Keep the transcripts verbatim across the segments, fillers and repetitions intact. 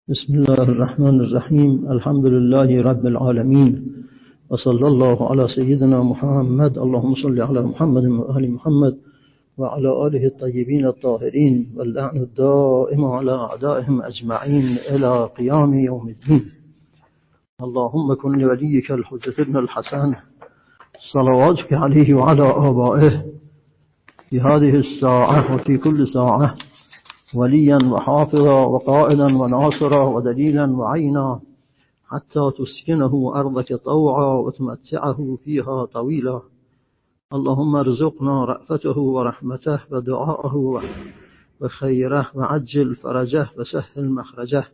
بسم الله الرحمن الرحیم. الحمد لله رب العالمین و صلی الله علی سیدنا محمد. اللهم صل علی محمد و آل محمد و علی آله الطیبین الطاهرین و اللعن الدائم علی اعدائهم اجمعین الی قیام یوم الدین. اللهم کن لولیک الحجة ابن الحسن صلواتك علیه و علی آبائه فی هذه الساعة و فی كل ساعة وليا وحافظا وقائدا وناصرا ودليلا وعينا حتى تسكنه أرضك طوعا وتمتعه فيها طويلا. اللهم ارزقنا رأفته ورحمته ودعاءه وخيره وعجل فرجه وسهل مخرجه.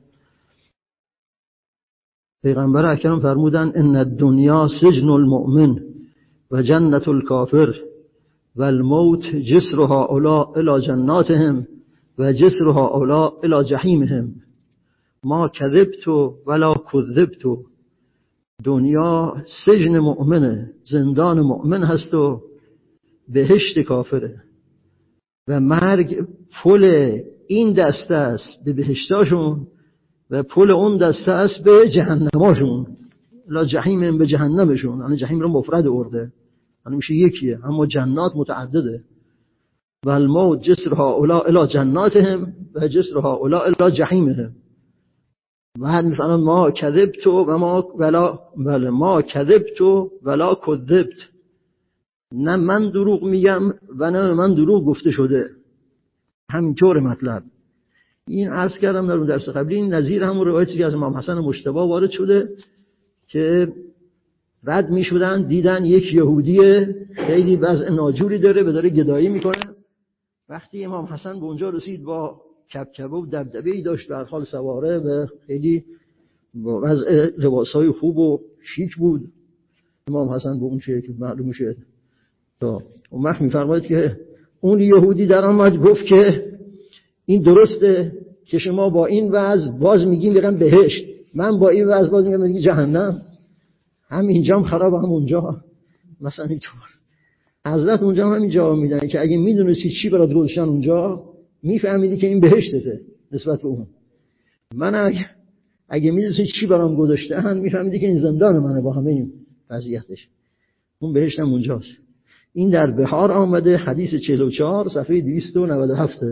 پیغمبر اکرم فرمودن ان الدنیا سجن المؤمن و جنة الكافر و الموت جسر هؤلاء الى جناتهم و جسر هؤلاء الى جحیمهم. ما کذبت ولا کذبت. دنیا سجن مؤمنه، زندان مؤمن هست و بهشت کافره و مرگ پل این دسته است به بهشتاشون و پل اون دسته است به جهنماشون، الى جحیمهم، به جهنمشون. یعنی جحیم رو مفرد ارده، یعنی میشه یکیه، اما جنات متعدده. و الموت جسر هؤلاء الى جناتهم و جسر هؤلاء الى جحیمهم. و مثلا ما کذبت و ما ولا ولا ما کذبت ولا کذبت. نه من دروغ میگم و نه من دروغ گفته شده. همینطور مطلب. این عرض کردم در اون درس قبلی، این نظیر همون روایتی که از امام حسن مجتبی وارد شده که رد میشدن، دیدن یک یهودی خیلی وضع ناجوری داره و داره گدایی میکنه. وقتی امام حسن به اونجا رسید با کبکبه و دبدبه‌ای داشت، در حال سواره و خیلی با وضع لباسای خوب و شیک بود. امام حسن به اون چه که معلوم میشه تا اون وقت میفرماید که اون یهودی در آمد گفت که این درسته که شما با این وضع باز میگیم برم بهشت، من با این وضع باز میگم میگم جهنم. هم اینجام خراب هم اونجا. مثلا اینطور حضرت اونجا هم همین جواب میدن که اگه میدونستی چی برات گذاشتن اونجا میفهمیدی که این بهشته نسبت به اون. من اگه, اگه میدونستی چی برام گذاشتن میفهمیدی که این زندان منه با همه این وضعیتش. اون بهشتم اونجاست. این در بهار آمده، حدیث چهل و چهار صفحه دویست و نود و هفت.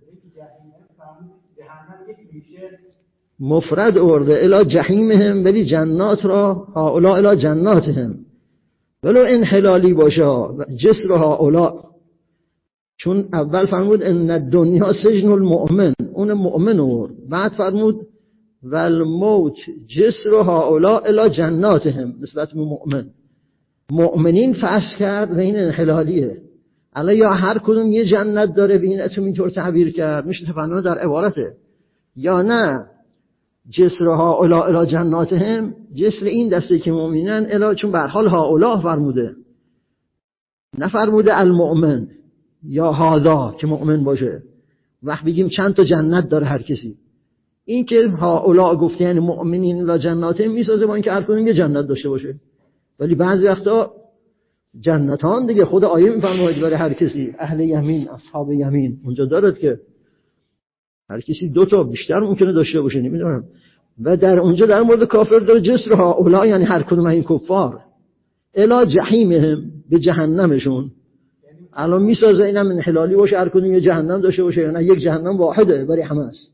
مفرد ارده الی جحیمهم، ولی جنات را هؤلاء الی جناتهم، ولو انحلالی باشه جسر هؤلاء. چون اول فرمود ان الدنیا سجن المؤمن، اون مؤمن ورد، بعد فرمود والموت جسر هؤلاء الی جناتهم نسبت به مؤمن. مؤمنین فصل کرد و این انحلالیه. الان یا هر کدوم یه جنت داره، به این اتم اینطور تعبیر کرد، میشه تفنن در عبارته، یا نه جسر هؤلاء الی جناتهم، جسر این دسته که مؤمنن الی، چون به هر حال هؤلاء فرموده، نفرموده المؤمن یا هذا که مؤمن باشه. وقت بگیم چند تا جنت داره هر کسی، این که هؤلاء گفته یعنی مؤمنین الی جناتهم میسازه با اینکه هر کدوم یه جنت داشته باشه. ولی بعضی وقتا جنتان دیگه خود آیه میفرماید برای هر کسی، اهل یمین اصحاب یمین اونجا دارد که هر کسی دو تا بیشتر ممکنه داشته باشه، نمیدونم. و در اونجا در مورد کافر داره جسر هؤلاء، یعنی هر کدوم این کفار الی جحیمهم، به جهنمشون. الان میسازه اینم انحلالی باشه، هر کدوم یه جهنم داشته باشه، یا نه یک جهنم واحده برای همه است.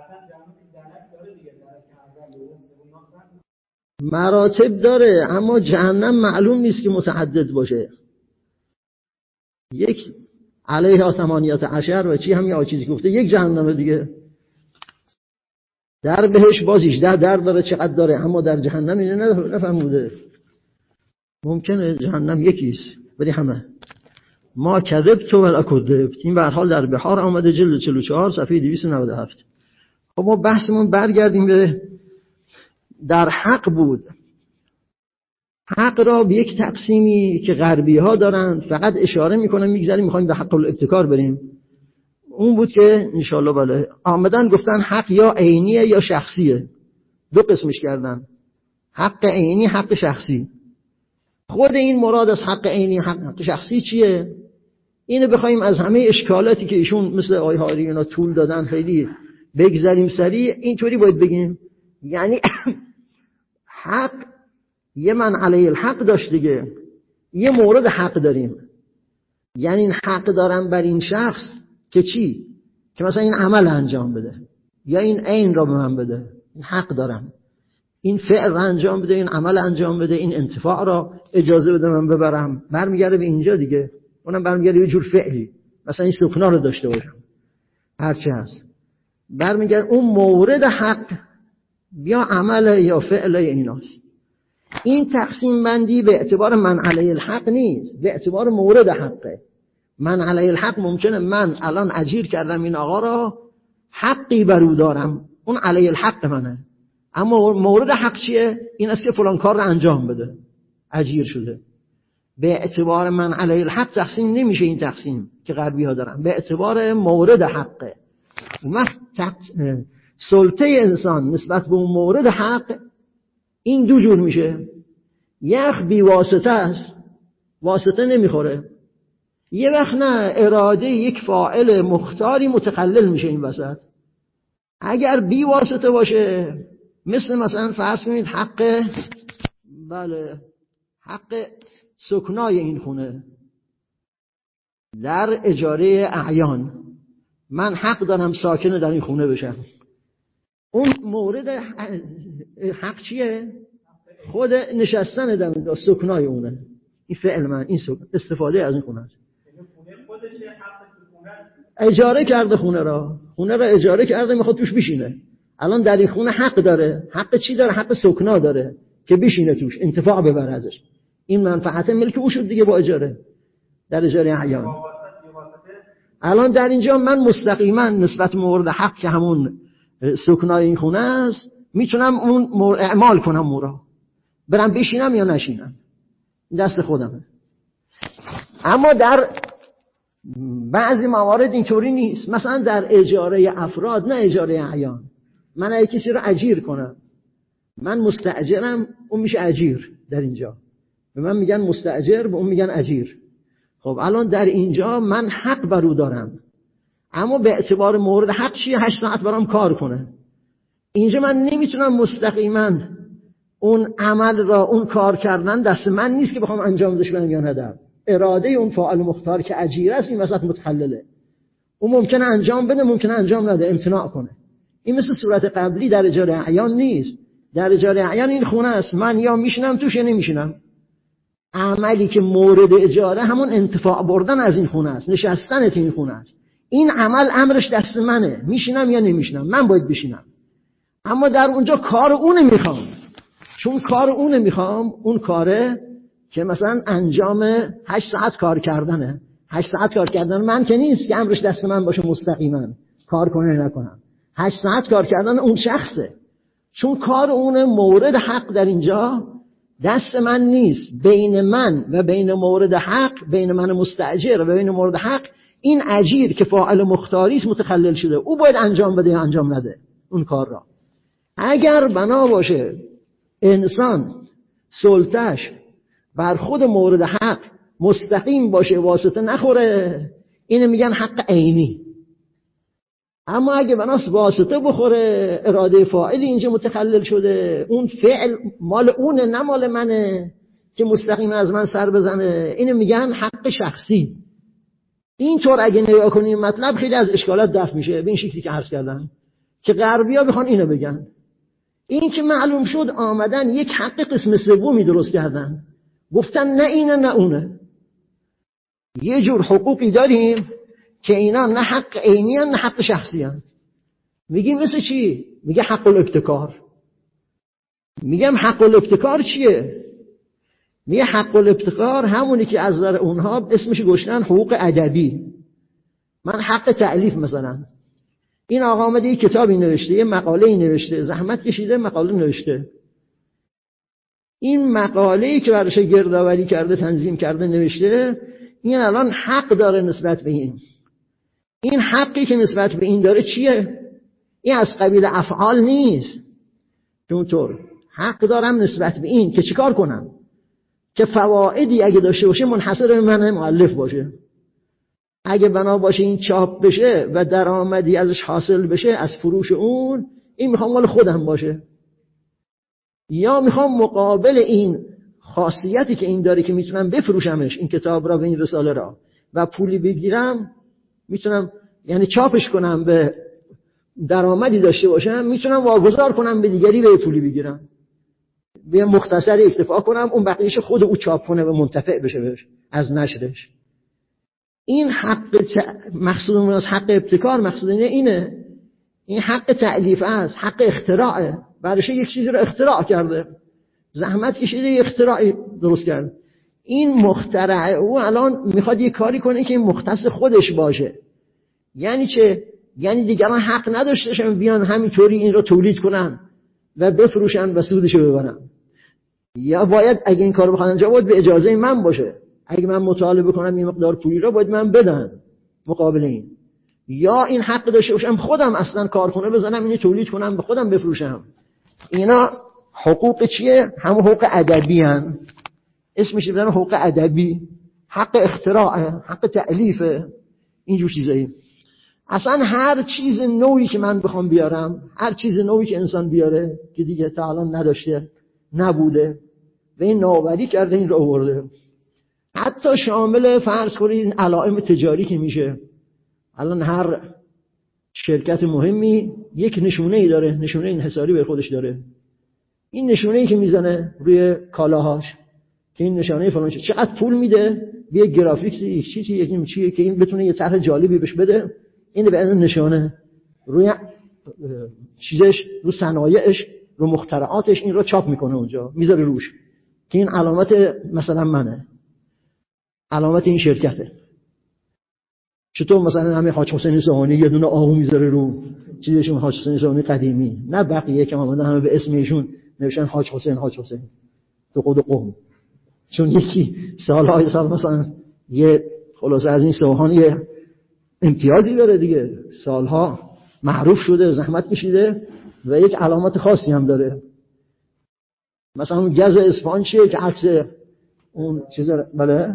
مراتب داره، اما جهنم معلوم نیست که متعدد باشه. یک علیها ثمانیت عشر و چی همین چیزی که گفته یک جهنم دیگه. در بهش باز هجده در داره، چقدر داره، اما در جهنم اینه نفهموده. ممکنه جهنم یکیست ولی همه. ما کذبت ولا کذبت. این به هر حال در بهار آمده، جلد چهل و چهار صفحه دویست و نود و هفت. خب ما بحثمون برگردیم به در حق بود. حق را به یک تقسیمی که غربی ها دارن فقط اشاره میکنن میگذاریم، میخوایم به حق الابتکار بریم. اون بود که انشالله بله آمدن گفتن حق یا عینیه یا شخصیه. دو قسمش کردن، حق عینی، حق شخصی. خود این مراد از حق عینی حق شخصی چیه؟ اینو بخوایم از همه اشکالاتی که ایشون مثل آیه هاری اینا طول دادن خیلی بگذاریم سریع اینطوری باید بگیم، یعنی حق یه من علیه الحق داشت دیگه، یه مورد حق داریم، یعنی این حق دارم بر این شخص که چی؟ که مثلا این عمل انجام بده یا این عین را به من بده، این حق دارم این فعل را انجام بده، این عمل انجام بده، این انتفاع را اجازه بده من ببرم. برمیگرده به اینجا دیگه، اونم برمیگرده به جور فعلی، مثلا این سکنا رو داشته باشم هرچی هست، برمیگرده اون مورد حق یا عمل یا فعل ایناست. این تقسیم بندی به اعتبار من علیه الحق نیست، به اعتبار مورد حقه. من علیه الحق ممکنه من الان اجیر کردم این آقا را، حقی بر او دارم، اون علیه الحق منه، اما مورد حق چیه؟ این است که فلان کار رو انجام بده، اجیر شده. به اعتبار من علیه الحق تقسیم نمیشه این تقسیم که غربی ها دارن، به اعتبار مورد حقه. اون سلطه انسان نسبت به اون مورد حق این دو جور میشه، یک بی واسطه است، واسطه نمیخوره، یه وقت نه، اراده یک فاعل مختاری متخلل میشه این وسط. اگر بی واسطه باشه، مثل مثلا فرض کنید حق بله حق سکنای این خونه در اجاره اعیان، من حق دارم ساکن در این خونه بشم، اون مورد حق چیه؟ خود نشستن در اون سکنای اونه، این فعل من، این سکن استفاده از این خونه است. اجاره کرده خونه را، خونه را اجاره کرده میخواد توش بشینه، الان در این خونه حق داره. حق چی داره؟ حق سکنا داره که بشینه توش، انتفاع ببره ازش، این منفعت ملک او شد دیگه با اجاره، در اجاره احیان. الان در اینجا من مستقیما نسبت مورد حق که همون سکنای این خونه است میتونم اون اعمال کنم، مورا برم بشینم یا نشینم، دست خودمه. اما در بعضی موارد اینطوری نیست، مثلا در اجاره افراد، نه اجاره اعیان. من اگه کسی رو اجیر کنم، من مستاجرم، اون میشه اجیر. در اینجا به من میگن مستاجر، به اون میگن اجیر. خب الان در اینجا من حق بر او دارم، اما به اعتبار مورد حق چیه؟ هشت ساعت برام کار کنه. اینجا من نمیتونم مستقیما اون عمل را، اون کار کردن دست من نیست که بخوام انجام بدش برم یا ندم. اراده اون فاعل مختار که اجیر است این وسط متخلله، اون ممکنه انجام بده، ممکنه انجام نده، امتناع کنه. این مثل صورت قبلی در اجاره اعیان نیست. در اجاره اعیان این خونه است، من یا میشینم توش یا نمیشینم. عملی که مورد اجاره همون انتفاع بردن از این خونه است، نشستن تو این خونه است. این عمل امرش دست منه، میشینم یا نمیشینم، من باید بشینم. اما در اونجا کار اونه میخوام، چون کار اونه میخوام، اون کاره که مثلا انجام هشت ساعت کار کردنه، هشت ساعت کار کردن من که نیست که امرش دست من باشه مستقیما کار کنه نکنم. هشت ساعت کار کردن اون شخصه، چون کار اونه مورد حق در اینجا دست من نیست. بین من و بین مورد حق، بین من مستاجر و بین مورد حق، این اجیر که فاعل مختاری است متخلل شده، او باید انجام بده یا انجام نده اون کار را. اگر بنا باشه انسان سلطه‌اش بر خود مورد حق مستقیم باشه، واسطه نخوره، اینو میگن حق عینی. اما اگه بناس واسطه بخوره، اراده فاعلی اینجا متخلل شده، اون فعل مال اونه نه مال منه که مستقیم از من سر بزنه، اینو میگن حق شخصی. اینطور اگه نگاه کنیم مطلب خیلی از اشکالات دفع میشه، به این شکلی که عرض کردم که غربی‌ها بخوان اینو بگن. این که معلوم شد آمدن یک حق قسم سومی درست کردن، گفتن نه اینه نه اونه. یه جور حقوقی داریم که اینا نه حق عینی هن نه حق شخصی هن. میگیم مثل چی؟ میگه حق الابتکار. میگم حق الابتکار چیه؟ میگه حق الابتکار همونی که از نظر اونها اسمش گذاشتن حقوق ادبی. من حق تألیف مثلا، این آقا آمده یه کتابی نوشته، یه مقاله‌ای نوشته، زحمت کشیده مقاله نوشته. این مقاله‌ای که براش گردآوری کرده، تنظیم کرده، نوشته، این الان حق داره نسبت به این. این حقی که نسبت به این داره چیه؟ این از قبیل افعال نیست. چونطور حق دارم نسبت به این که چیکار کنم؟ که فوائدی اگه داشته باشه منحصر به من مؤلف باشه. اگه بنا باشه این چاپ بشه و درآمدی ازش حاصل بشه از فروش اون، این میخوام مال خودم باشه، یا میخوام مقابل این خاصیتی که این داره که میتونم بفروشمش این کتاب را و این رساله را و پولی بگیرم، میتونم یعنی چاپش کنم به درآمدی داشته باشم، میتونم واگذار کنم به دیگری به پولی بگیرم، به مختصر اکتفا کنم، اون بقیه‌اش خود او چاپ کنه و منتفع بشه بهش از نشرش. این حق ت... مقصود از حق ابتکار مقصود اینه, اینه این حق تألیف است، حق اختراعه. برایش یک چیزی رو اختراع کرده، زحمت کشیده یه اختراعی درست کرده. این مخترع او الان میخواد یه کاری کنه که مختص خودش باشه. یعنی چه؟ یعنی دیگران حق نداشتشن بیان همینطوری این رو تولید کنن و بفروشن و سودشو ببرن. یا باید اگه این کارو بخوان انجام باید به اجازه من باشه. اگه من مطالبه کنم این مقدار پولی رو باید من بدن مقابل این. یا این حق داشته باشم خودم اصلا کارخونه بزنم اینو تولید کنم به خودم بفروشم. اینا حقوق چیه؟ همون حقوق ادبی ان. اسمش میذارن حقوق ادبی، حق اختراع، حق تألیف، اینجور چیزایی. اصلا هر چیز نوعی که من بخوام بیارم، هر چیز نوعی که انسان بیاره که دیگه تا الان نداشته، نبوده و این نوآوری کرده، این رو آورده. حتی شامل فرض کنید علائم تجاری که میشه. الان هر شرکت مهمی یک نشونه‌ای داره، نشونه انحصاری به خودش داره. این نشونه‌ای که میزنه روی کالاهاش که این نشانه فلان چقدر پول میده، به گرافیکس یک چیزی یک چیزی که این بتونه یه طرح جالبی بهش بده، این به عنوان نشانه روی چیزش، رو صنایعش، رو مخترعاتش این رو چاپ میکنه اونجا، میذاره روش که این علامت مثلا منه، علامت این شرکته. چطور مثلا همه حاج حسین صاحانی یه دونه آهو میذاره رو چیزشون، حاج حسین صاحانی قدیمی، نه بقیه که آمدن همه به اسم ایشون نوشتن حاج حسین حاج حسین تو خود قوم. چون یکی سالهای سال مثلا یه خلاصه از این صاحانی امتیازی داره دیگه، سالها معروف شده، زحمت کشیده و یک علامت خاصی هم داره. مثلا اون گز اصفهان چیه که عکس اون چیز بله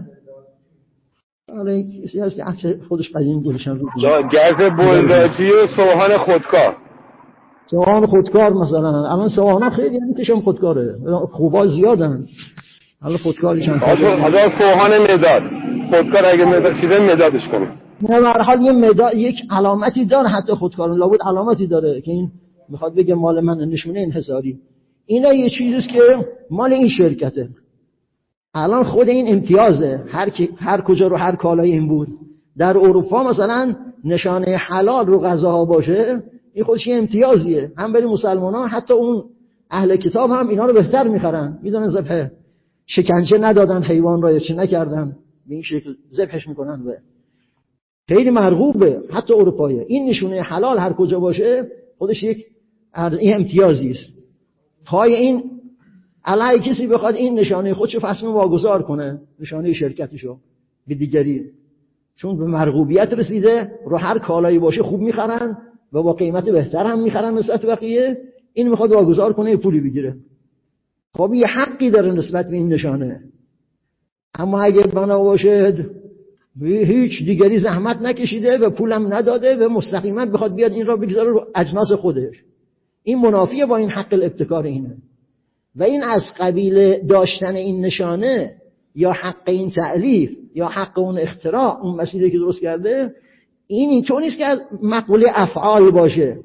آره کسی هست که عکس خودش قدیم گذاشتن رو گز بلداجی و سوهان خودکار. سوهان خودکار مثلا الان سوهانا خیلی هم کشم خودکاره، خوبا زیادن الان خودکاری چند حالا سوهان مداد خودکار، اگه مداد چیزه مدادش کنه. نه به هر حال یه مداد یک علامتی داره، حتی خودکارون لابد علامتی داره که این میخواد بگه مال من، نشونه انحصاری. اینا یه چیزیست که مال این شرکته. الان خود این امتیازه، هر کی هر کجا رو هر کالای این بود. در اروپا مثلا نشانه حلال رو غذاها باشه، این خودش یه امتیازیه، هم برای مسلمان‌ها، حتی اون اهل کتاب هم اینا رو بهتر میخرن، میدونن ذبح شکنجه ندادن حیوان را یا چه نکردن، به این شکل ذبحش میکنن و خیلی مرغوبه حتی اروپایی. این نشونه حلال هر کجا باشه خودش یک این امتیازی است. پای این علی کسی بخواد این نشانه خودشو فصل واگذار کنه، نشانه شرکتشو به دیگری، چون به مرغوبیت رسیده، رو هر کالایی باشه خوب میخرن و با قیمت بهتر هم میخرن نسبت بقیه، این میخواد واگذار کنه یه پولی بگیره. خب یه حقی داره نسبت به این نشانه. اما اگه بنا باشه هیچ دیگری زحمت نکشیده و پولم نداده و مستقیما بخواد بیاد این را بگذاره رو اجناس خودش، این منافیه با این حق الابتکار اینه. و این از قبیل داشتن این نشانه یا حق این تألیف یا حق اون اختراع، اون مسئله که درست کرده، این اینطور نیست که مقوله افعال باشه،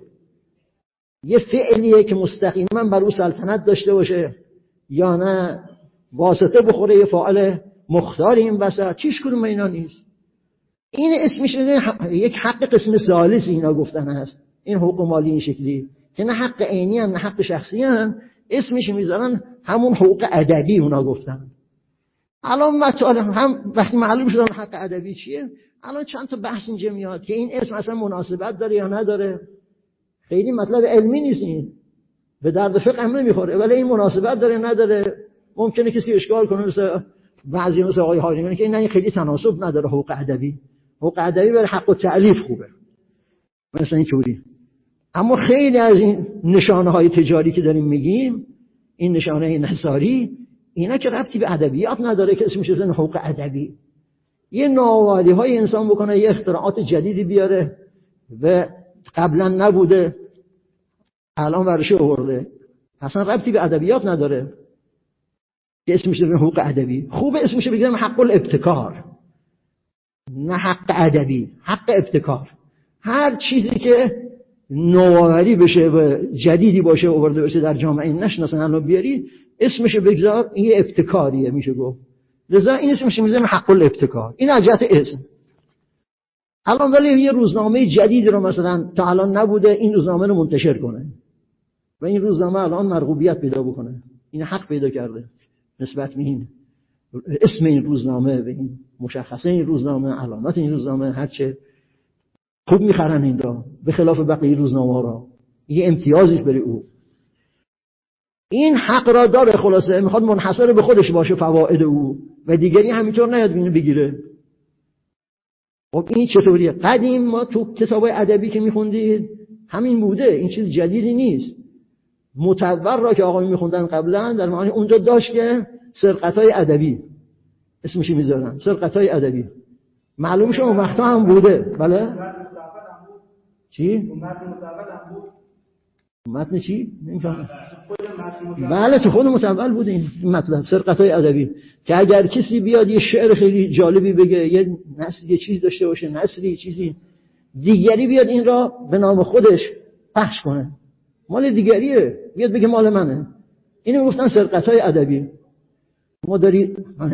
یه فعلیه که مستقیما بر او سلطنت داشته باشه یا نه واسطه بخوره یه فاعل مختار این وسط، چیش کنم اینا نیست. این اسمش یک حق قسم ثالث اینا گفتن هست، این حقوق مالی این شکلی که نه حق عینی هن نه حق شخصی هن، اسمش میذارن همون حقوق ادبی اونا گفتن. الان مطالب هم وقتی معلوم شدن حق ادبی چیه، الان چند تا بحث اینجا میاد که این اسم اصلا مناسبت داره یا نداره. خیلی مطلب علمی نیست، این به درد فقه هم نمیخوره، ولی این مناسبت داره نداره. ممکنه کسی اشکال کنه، مثلا بعضی مثلا آقای حاجی که این خیلی تناسب نداره حقوق ادبی. حقوق ادبی برای حق و تألیف خوبه مثلا اینطوری. اما خیلی از این نشانه های تجاری که داریم میگیم، این نشانه انحصاری، اینا که ربطی به ادبیات نداره که اسمش بزنه حقوق ادبی. یه نوآوری های انسان بکنه، یه اختراعات جدیدی بیاره و قبلا نبوده الان ورش آورده، اصلا ربطی به ادبیات نداره که اسمش بگیم حقوق ادبی. خوبه اسمش بگیم حق الابتکار، نه حق ادبی، حق ابتکار. هر چیزی که نوآوری بشه و جدیدی باشه آورده بشه در جامعه نشناسن الان بیاری اسمش بگذار، این ابتکاریه میشه گفت. لذا این اسمش میذاریم حق الابتکار. این از جهت اسم. الان ولی یه روزنامه جدید رو مثلا تا الان نبوده این روزنامه رو منتشر کنه و این روزنامه الان مرغوبیت پیدا بکنه، این حق پیدا کرده نسبت به این اسم این روزنامه و این مشخصه این روزنامه، علامت این روزنامه، هرچه خوب میخرن این را به خلاف بقیه روزنامه را، یه امتیازی برای او. این حق را داره، خلاصه میخواد منحصر به خودش باشه فواید او و دیگری همینطور نیاد اینو بگیره. خب این چطوریه؟ قدیم ما تو کتابای ادبی که میخوندید همین بوده، این چیز جدیدی نیست. متول را که آقایون میخوندن قبلا در معنی اونجا داشت که سرقتای ادبی اسمش میذارن، سرقتای ادبی معلوم شما وقتا هم بوده. بله چی؟ متن چی؟ نمیفهمم. بله تو خود متول بود این مطلب، سرقتای ادبی، که اگر کسی بیاد یه شعر خیلی جالبی بگه، یه نثر یه چیز داشته باشه، نثری چیزی، دیگری بیاد این را به نام خودش پخش کنه، مال دیگریه، بیاد بگه مال منه. اینو گفتن سرقتای ادبی. ما داریم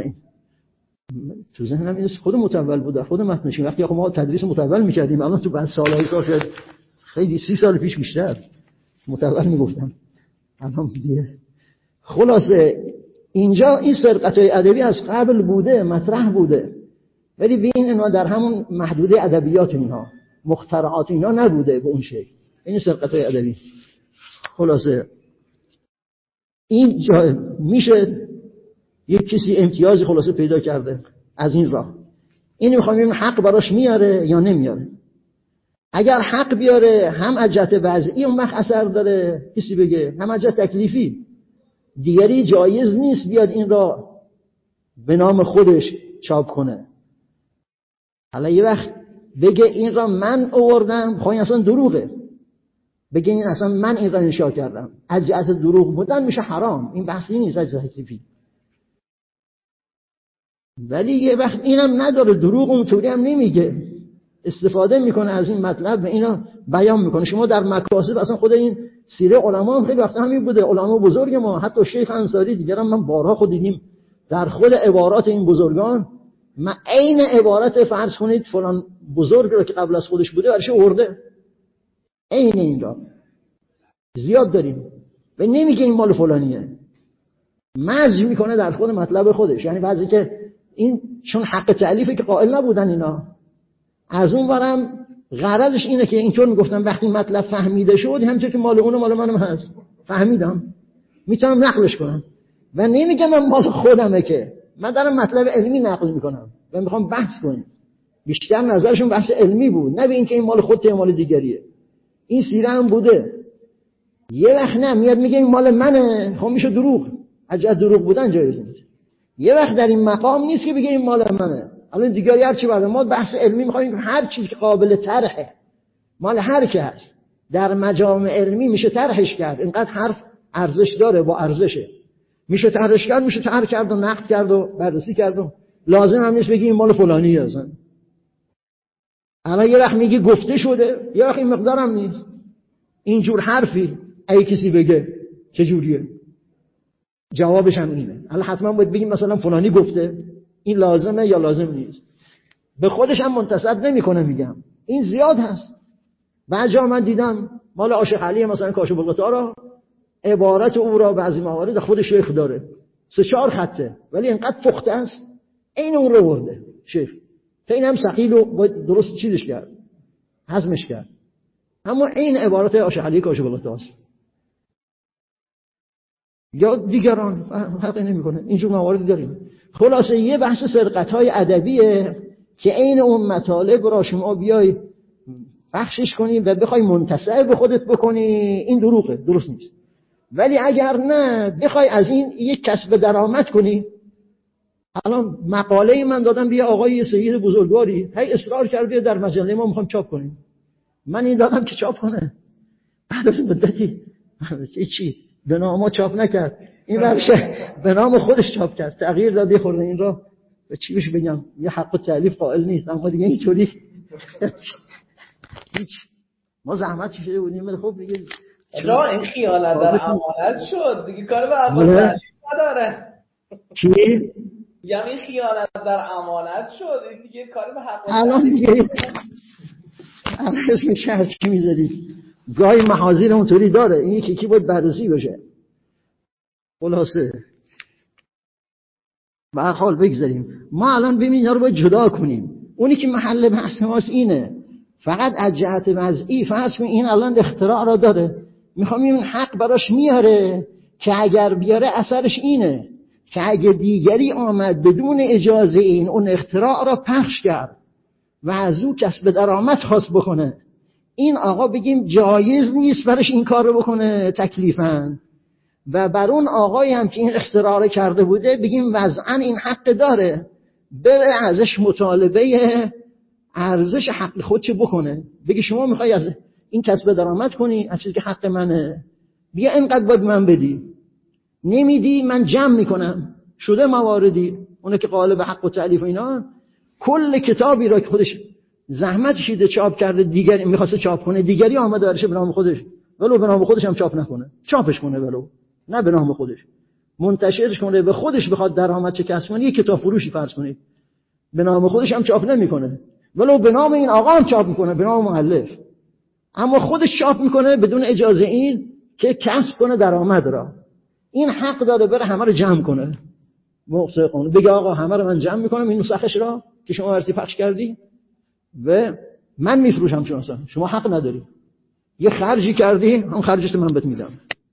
تو ذهنم این خود متول بود، خود متنش. وقتی آخه ما تدریس متول می‌کردیم الان تو بعد سال‌های سال شد خیلی سی سال پیش بیشتر متول میگفتم الان دیگه. خلاصه اینجا این سرقتای ادبی از قبل بوده، مطرح بوده، ولی ببین اینا در همون محدوده ادبیات اینا، مخترعات اینا نبوده به اون شکل. این سرقتای ادبی. خلاصه این جا میشه یک کسی امتیازی خلاصه پیدا کرده از این راه. اینو میخوام ببینیم حق براش میاره یا نمیاره. اگر حق بیاره هم از جهت وضعی اون وقت اثر داره کسی بگه، هم از جهت تکلیفی. دیگری جایز نیست بیاد این را به نام خودش چاپ کنه. حالا یه وقت بگه این را من آوردم، خب این اصلا دروغه. بگه این اصلا من این را انشا کردم، از جهت دروغ بودن میشه حرام. این بحثی نیست از جهت تکلیفی. ولی یه وقت اینم نداره، دروغ اونطوری هم نمیگه، استفاده میکنه از این مطلب و اینا بیان میکنه. شما در مکاسب اصلا خود این سیره علما هم خیلی وقت همین بوده، علما بزرگ ما، حتی شیخ انصاری دیگر هم من بارها خود دیدیم در خود عبارات این بزرگان، ما عین عبارت فرض کنید فلان بزرگ رو که قبل از خودش بوده برش آورده، عین این را زیاد داریم و نمیگه این مال فلانیه، مزج میکنه در خود مطلب خودش. یعنی بعضی که این چون حق تألیفه که قائل نبودن اینا، از اون ورم غرضش اینه که اینطور میگفتن وقتی مطلب فهمیده شد همینطور که مال اونه مال منم هست، فهمیدم میتونم نقلش کنم و نمیگم من مال خودمه، که من دارم مطلب علمی نقل میکنم و میخوام بحث کنیم. بیشتر نظرشون بحث علمی بود، نه به این که این مال خودته مال دیگریه. این سیره هم بوده. یه وقت نه میاد میگه این مال منه، خب میشه دروغ، اجازه دروغ بودن جایز نیست. یه وقت در این مقام نیست که بگه این مال منه. الان دیگری هر چی بگه، ما بحث علمی میخوایم که هر چیزی که قابل طرحه مال هر کی هست در مجامع علمی میشه طرحش کرد. اینقدر حرف ارزش داره، با ارزشه، میشه طرحش کرد، میشه طرح کرد و نقد کرد و بررسی کرد و لازم هم نیست بگی این مال فلانیه. اصلا الان یه وقت میگی گفته شده، یه وقت این مقدار هم نیست. اینجور حرفی اگه کسی بگه چه جوریه؟ جوابش هم اینه. الان حتما باید بگیم مثلا فلانی گفته، این لازمه یا لازم نیست. به خودش هم منتسب نمیکنه. میگم این زیاد هست. بعد جا من دیدم مال عاشق علی مثلا کاشف الغطا را عبارت او را بعضی موارد خود شیخ داره، سه چهار خطه، ولی اینقدر پخته است این اون رو برده شیخ. تا این هم ثقیل و درست چیزش کرد، هضمش کرد. اما این عبارت عاشق علی کاشف الغطا است یا دیگران فرقی نمیکنه. اینجور موارد داریم. خلاصه یه بحث سرقت‌های ادبیه که عین اون مطالب را شما بیای بخشش کنی و بخوای منتسب به خودت بکنی، این دروغه، درست نیست. ولی اگر نه بخوای از این یک کسب درآمد کنی، الان مقاله من دادم بیا آقای سید بزرگواری هی اصرار کرد بیا در مجله ما میخوام چاپ کنیم. من این دادم که چاپ کنه. بعد از مدتی چی به نام چاپ نکرد، این ورشه به نام خودش چاپ کرد، تغییر داد. یه خورده این را به چی بهش بگم، یه حق تألیف قائل نیست، اما دیگه اینطوری هیچ ما زحمت کشیده بودیم. خب دیگه جا این خیانت در امانت شد دیگه، کار به امانت نداره. چی؟ یعنی این خیانت در امانت شد، این دیگه کار به حق الان دیگه الان اسمش هر چی میذاری گاهی محاذیر اونطوری داره، این یکی کی باید بررسی بشه. خلاصه به هر حال بگذاریم. ما الان ببینید اینا رو باید جدا کنیم. اونی که محل بحث ماست اینه، فقط از جهت وضعی فرض کنید این الان اختراع را داره، میخوام این حق براش میاره که اگر بیاره اثرش اینه که اگه دیگری آمد بدون اجازه این اون اختراع را پخش کرد و از او کسب درآمد خواست بکنه، این آقا بگیم جایز نیست برش این کار رو بکنه تکلیفاً، و بر اون آقایی هم که این اختراع رو کرده بوده بگیم وضعاً این حق داره، بره ازش مطالبه ارزش حق خودش بکنه، بگی شما میخوای از این کسب درآمد کنی از چیزی که حق منه، بیا اینقدر باید من بدی، نمیدی من جمع میکنم. شده مواردی اونه که قائل به حق و تألیف و اینا کل کتابی را که خودش زحمت کشیده چاپ کرده دیگری میخواسته چاپ کنه، دیگری آمده برشه به نام خودش، ولو به نام خودش هم چاپ نکنه، چاپش کنه ولو نه به نام خودش، منتشرش کنه، به خودش بخواد درآمد چه کسب کنه، یک کتاب فروشی فرض کنید به نام خودش هم چاپ نمیکنه، ولو به نام این آقا هم چاپ میکنه به نام مؤلف، اما خودش چاپ میکنه بدون اجازه این که کسب کنه درآمد را. این حق داره بره همه رو جمع کنه، موقع قانون بگه آقا همه رو من جمع میکنم این نسخش را که شما ارتی پخش کردی و من میفروشم، چون اصلا شما حق نداری، یه خرجی کردی هم خرجش من بهت میدم،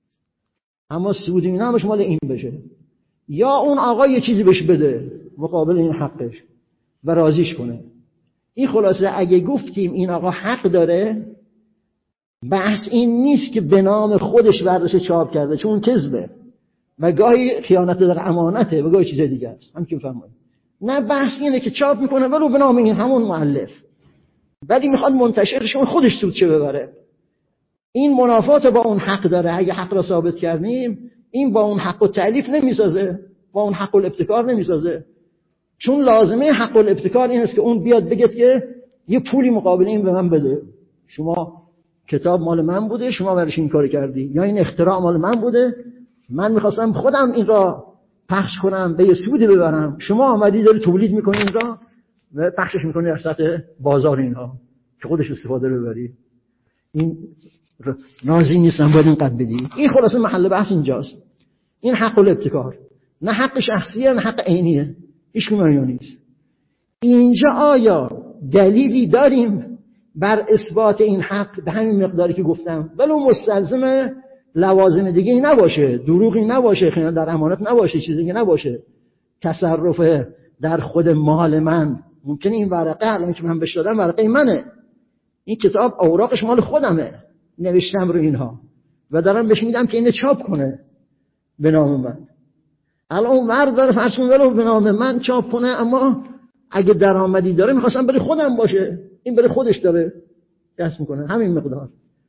اما سود اینا همش مال این بشه، یا اون آقا یه چیزی بهش بده مقابل این حقش و راضیش کنه. این خلاصه اگه گفتیم این آقا حق داره، بحث این نیست که به نام خودش برداشت چاپ کرده چون کذبه و گاهی خیانت در امانته و گاهی چیز دیگه است، هم که فرمایید. نه بحث اینه که چاپ میکنه ولو به نام این همون مؤلف، ولی میخواد منتشرش کنه خودش سود چه ببره. این منافات با اون حق داره. اگه حق را ثابت کردیم این با اون حق التألیف نمیسازه، با اون حق الابتکار نمیسازه، چون لازمه حق الابتکار این است که اون بیاد بگه که یه پولی مقابل این به من بده، شما کتاب مال من بوده شما برش این کار کردی، یا این اختراع مال من بوده من میخواستم خودم این را پخش کنم به یه سودی ببرم، شما آمدی داری تولید میکنی این را و پخشش میکنی در سطح بازار اینها که خودش استفاده رو ببری. این راضی نیستم باید اینقدر بدی. این خلاصه محل بحث اینجاست. این حق الابتکار، نه حق شخصیه نه حق عینیه، هیچ کدوم نیست. اینجا آیا دلیلی داریم بر اثبات این حق به همین مقداری که گفتم، ولو مستلزم لوازم دیگه ای نباشه، دروغی نباشه، خیانت در امانت نباشه، چیزی دیگه نباشه، تصرف در خود مال من، ممکنه این ورقه الان که من بهش دادم ورقه منه، این کتاب اوراقش مال خودمه، نوشتم رو اینها و دارم بهش میدم که اینو چاپ کنه به نام من. الان اون مرد داره فرض کن ولو به نام من چاپ کنه، اما اگه درآمدی داره میخواستم برای خودم باشه، این برای خودش داره کسب میکنه همین مقدار.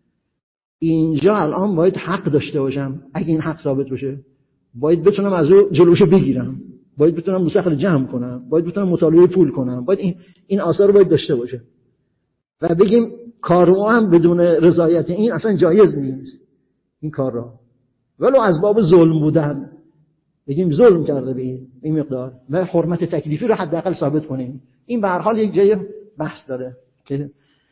اینجا الان باید حق داشته باشم، اگه این حق ثابت بشه باید بتونم از او جلوشو بگیرم، باید بتونم نسخه رو جمع کنم، باید بتونم مطالعه پول کنم، باید این این آثار رو باید داشته باشه و بگیم کارو هم بدون رضایت این اصلا جایز نیست این کار را، ولو از باب ظلم بودن بگیم ظلم کرده به این این مقدار و حرمت تکلیفی رو حداقل ثابت کنیم. این به هر حال یک جای بحث داره که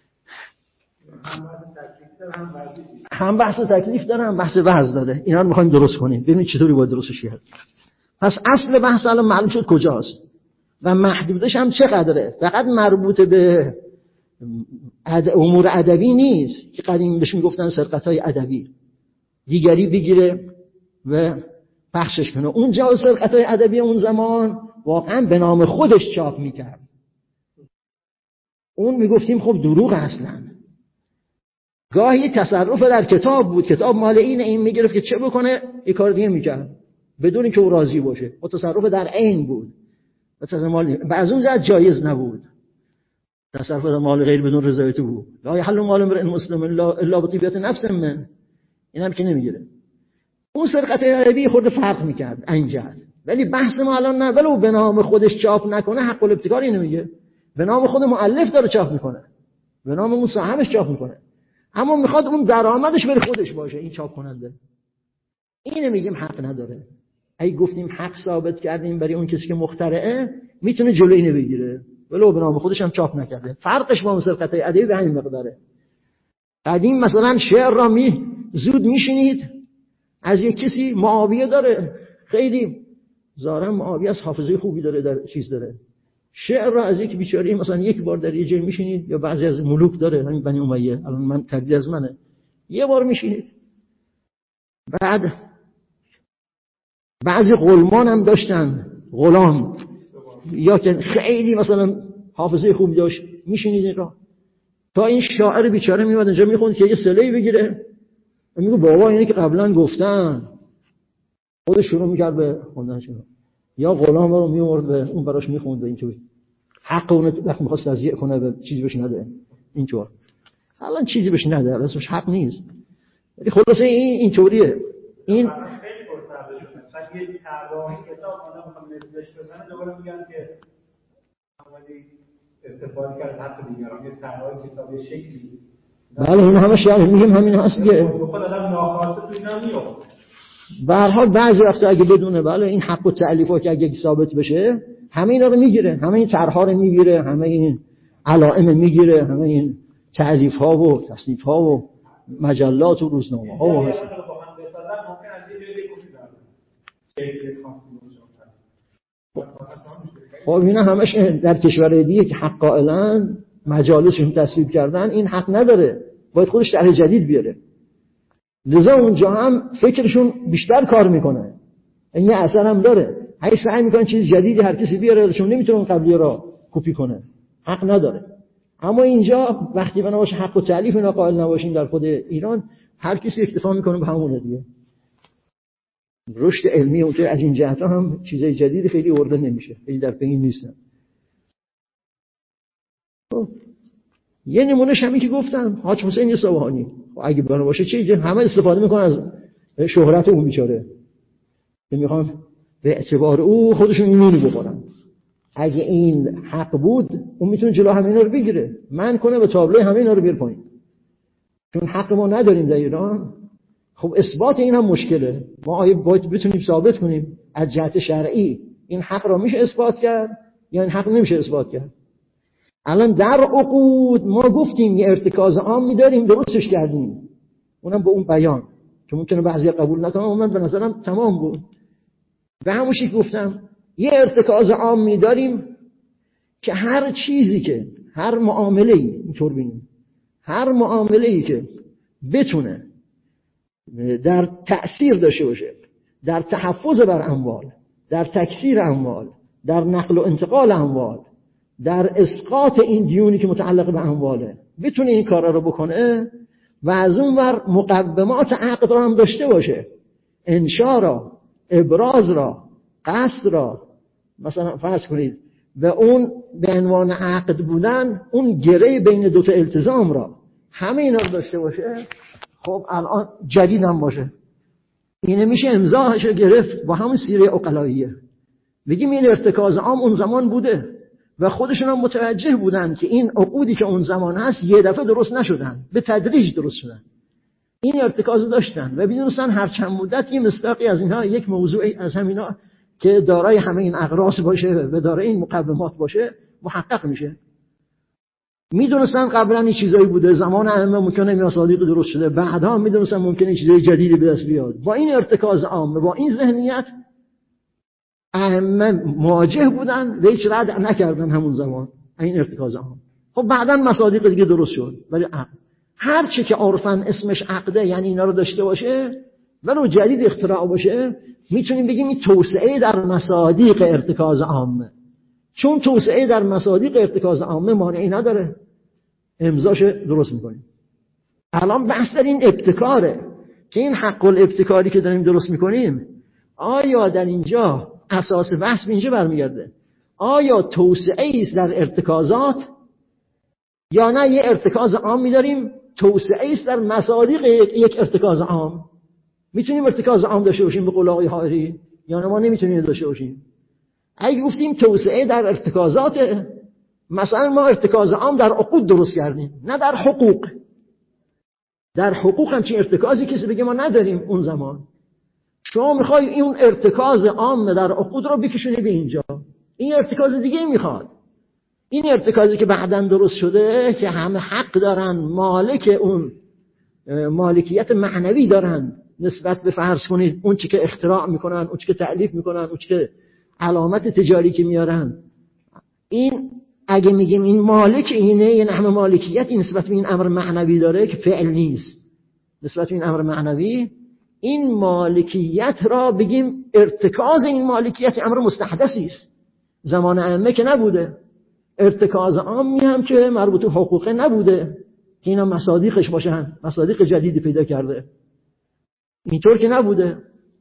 هم بحث تکلیف داره هم بحث وضع داره، اینا رو می‌خوایم درست کنیم ببینید چطوری باید درستش کرد. پس اصل بحث الان معلوم شد کجاست و محدودش هم چقدره، فقط مربوط به امور ادبی نیست که قدیم بهش میگفتن سرقت‌های ادبی، دیگری بگیره و پخشش کنه. اونجا سرقت‌های ادبی اون زمان واقعا به نام خودش چاپ میکرد، اون میگفتیم خب دروغ اصلا. گاهی تصرف در کتاب بود، کتاب مال این این میگرفت که چه بکنه یک کار دیگه میکرد بدون اینکه او راضی باشه، و تصرف در عین بود. تصرف مال بعض اون جهت جایز نبود، تصرف مال غیر بدون رضایت او. لا یحل مال امرئ مسلم الا بطیبة نفس من، این هم که نمیگیره. اون سرقت ادبی خود فرق میکرد این جهت. ولی بحث ما الان نه، ولو به نام خودش چاپ نکنه حق الابتکاری نمیگه، به نام خود مؤلف داره چاپ میکنه، به نام اون صاحبش چاپ میکنه، اما میخواد اون درآمدش بره خودش باشه این چاپ کننده. اینو میگیم حق نداره. اگه گفتیم حق ثابت کردیم برای اون کسی که مخترعه، میتونه جلوی اینو بگیره ولو به نام خودش هم چاپ نکرده. فرقش با اون سرقت ادبی به همین مقداره. قدیم مثلا شعر را می زود میشنید از یک کسی، معاویه داره، خیلی ظاهرا معاویه از حافظه خوبی داره، در چیز داره، شعر را از یک بیچاره مثلا یک بار در یه جای میشنید، یا بعضی از ملوک داره، همین بنی امیه، الان من تردید از منه، یه بار میشنید. بعد بعضی غلمان هم داشتن، غلام یا که خیلی مثلا حافظه خوبی داشت، میشنید این را تا این شاعر بیچاره میاد اینجا میخوند که یه صله‌ای بگیره، میگه بابا اینی که قبلا گفتن، خودش شروع میکرد به خوندنشون، یا غلام رو میورد به اون براش میخوند، اینطوری حق اون وقت میخواست تضییع کنه به چیزی بهش نده، اینطور. الان چیزی بهش نده، اسمش حق نیست. ولی خلاصه این اینطوریه. این خیلی گسترده شده. مثلا یه طراحی کتاب اونا میخوان نوشته بزنن، دوباره میگن که اولی استفاده کرد حق دیگران، یه طراحی کتاب یه شکلی. بله این همه شرح میگیم همین هست دیگه. خود آدم ناخواسته تو اینا میفته. به هر حال بعضی وقتا اگه بدونه بله این حق و تألیفا که اگه ثابت بشه، همه اینا رو میگیره، همه این طرح‌ها رو میگیره، همه این علائم میگیره، همه این تألیف‌ها و تصنیف‌ها و مجلات و روزنامه‌ها و هست. خب اینا همش در کشورهای دیگه که حق قائلن، مجالسشون تصویب کردن، این حق نداره، باید خودش طرح جدید بیاره. لذا اونجا هم فکرشون بیشتر کار میکنه، این یه اثر هم داره، هی سعی میکنن چیز جدیدی هر کسی بیاره، چون نمیتونه اون قبلی را کپی کنه، حق نداره. اما اینجا وقتی بنابراین حق و تألیف اینا قائل نباشیم در خود ایران، هر کسی اکتفا میکنه به همونه دیگه. رشد علمی اون که از این جهت هم چیزای جدیدی خیلی ورده نمیشه، خیلی در پی نیستن. خب یه نمونهش همین که گفتم، حاج حسین صبحانی، اگه بنا باشه چه همه استفاده میکنن از شهرت اون بیچاره، که میخوان به اعتبار او خودشون ایمونی بخورن. اگه این حق بود اون میتونه جلو همه اینا رو بگیره، من کنه به تابلوی همه اینا رو بیار پایین. چون حق ما نداریم در ایران، خب اثبات این هم مشکله. ما باید بتونیم ثابت کنیم از جهت شرعی این حق را میشه اثبات کرد یا این حق نمیشه اثبات کرد. الان در عقود ما گفتیم یه ارتکاز عامی داریم، درستش کردیم، اونم به اون بیان که ممکنه بعضی قبول نکنن، من به نظرم تمام بود. به همون شکل گفتم یه ارتکاز عامی داریم که هر چیزی که هر معامله‌ای اینطور ببینیم، هر معامله‌ای که بتونه در تأثیر داشته باشه در تحفظ بر اموال، در تکثیر اموال، در نقل و انتقال اموال، در اسقاط این دیونی که متعلق به امواله، بتونه این کارا رو بکنه و از اون ور مقومات عقد را هم داشته باشه، انشا را، ابراز را، قصد را، مثلا فرض کنید به اون به عنوان عقد بودن اون گره بین دو تا التزام را، همه اینا رو داشته باشه. خب الان جدید هم باشه، اینه میشه امضاش گرفت با همون سیره عقلاییه. بگیم این ارتکاز عام اون زمان بوده و خودشون هم متوجه بودن که این عقودی که اون زمان هست یه دفعه درست نشدن، به تدریج درست شدن. این ارتکاز داشتن و میدونستن هر چند مدت یه مصداقی از اینها، یک موضوعی از همینا که دارای همه این اغراض باشه و دارای این مقومات باشه محقق میشه. میدونستن قبلا این چیزایی بوده، زمان ائمه ممکنه میاسادیق درست شده، بعدا میدونستن ممکنه چیزای جدیدی به دست بیاد. با این ارتکاز عام، با این ذهنیت ائمه مواجه بودن و هیچ رد نکردن همون زمان این ارتکاز عام. خب بعدا مصادیق دیگه درست شد. ولی عقد هر چی که عرفاً اسمش عقده، یعنی اینا رو داشته باشه ولو جدید اختراع باشه، میتونیم بگیم این توسعه در مصادیق ارتکاز عامه. چون توسعه در مصادیق ارتکاز عامه مانعی نداره، امضاش درست میکنیم. الان بحث در این ابتکاره که این حق الابتکاری که داریم درست میکنیم، آیا در اینجا اساس بحث به اینجا برمیگرده؟ آیا توسعه است در ارتکازات یا نه یه ارتکاز عام می‌داریم توسعه است در مصادیق یک ارتکاز عام؟ میتونیم ارتکاز عام داشته باشیم به قول آقای حائری یا نه ما نمیتونیم داشته باشیم؟ اگه گفتیم توسعه در ارتکازات، مثلا ما ارتکاز عام در عقود درست کردیم نه در حقوق. در حقوق همچین ارتکازی کسی بگه ما نداریم اون زمان. شما میخوای این ارتکاز عام در عقود رو بکشونی به اینجا، این ارتکاز دیگه میخواد. این ارتکازی که بعداً درست شده که همه حق دارن، مالک اون مالکیت معنوی دارن نسبت به فرض کنید اون چی که اختراع میکنن، اون چی که تألیف میکنن، اون چی که علامت تجاری که میارن، این اگه میگیم این مالک اینه، این همه مالکیت این نسبت به این امر معنوی داره که فعل نیست، نسبت به این امر معنوی، این مالکیت را بگیم ارتکاز این مالکیت امر مستحدثی است. زمان ائمه که نبوده. ارتکاز عامی هم که مربوط به حقوقه نبوده که اینا مصادیقش باشن، مصادیق جدیدی پیدا کرده. اینطور که نبوده.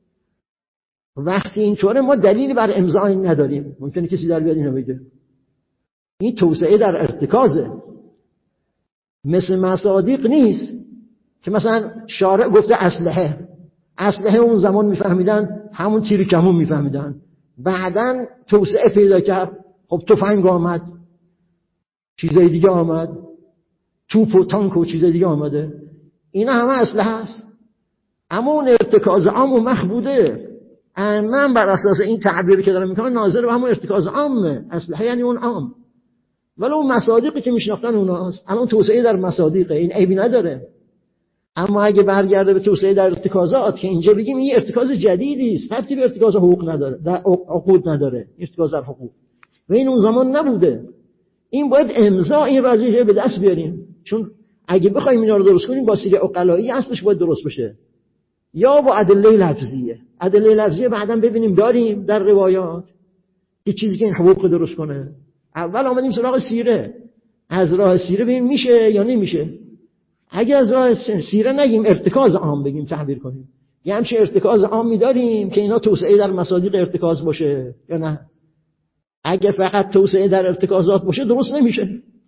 وقتی اینطوره ما دلیلی بر امضای نداریم. ممکنه کسی در بیاد اینو بگه. این توسعه در ارتکازه، مثل مصادیق نیست که مثلا شارع گفته اسلحه اسلحه اون زمان میفهمیدن همون تیر کمون میفهمیدن، بعدن توسعه پیدا کرد، خب تفنگ آمد، چیزای دیگه آمد، توپ و تانک و چیزای دیگه آمده، اینا همه اسلحه است. اما اون ارتکاز عام و مخبوده. من بر اساس این تعبیری که دارم میکنم ناظر به همون ارتکاز عامه. اسلحه یعنی اون عام، ولی اون مصادیقی که میشناختن اوناست. الان توسعه در مصادیقه، این عیبی نداره. اما اگه برگرده به توسعه در ارتکازات که اینجا بگیم این ارتکاز جدیدی است، ربطی به ارتکاز حقوق نداره، در عقود نداره، ارتکاز در حقوق و این اون زمان نبوده. این باید امضا این راضیه به دست بیاریم، چون اگه بخوایم اینا رو درست کنیم با سیره عقلایی اصلش باید درست بشه، یا با ادله لفظیه. ادله لفظیه بعداً ببینیم داریم در روایات که چیزی که این حقوق درست کنه. اول آمدیم سراغ سیره، از راه سیره ببینیم میشه یا نمیشه. اگه از راه سیره نگیم ارتکاز عام بگیم تعبیر کنیم، یه همچین ارتکاز عامی داریم که اینا توسعه در مصادیق ارتکاز باشه یا نه. اگه فقط توسعه در ارتکازات باشه درست نمیشه.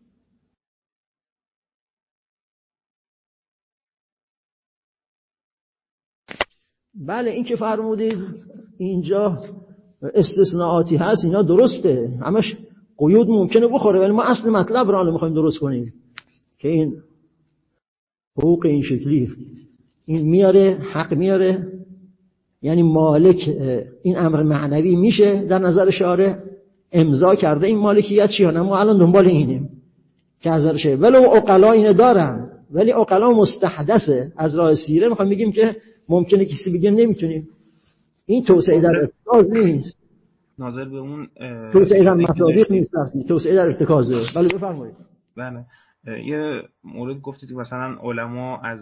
بله این که فرمودید اینجا استثناءاتی هست، اینا درسته، همش قیود ممکنه بخوره، ولی ما اصل مطلب را میخوایم درست کنیم که این حقوق این شکلی این میاره، حق میاره، یعنی مالک این امر معنوی میشه در نظر شارع، امضا کرده این مالکیت چیه. ما الان دنبال اینیم که از نظر شارع، ولو عقلا اینو دارن ولی عقلا مستحدثه. از راه سیره میخوایم بگیم که ممکنه کسی بگه نمیتونیم. این توسعه در ارتکاز نیست، ناظر به اون توسعه در مصادیق نیست، توسعه در ارتکازه. بله بفرمایید. بله یه مورد گفتید که مثلا علما از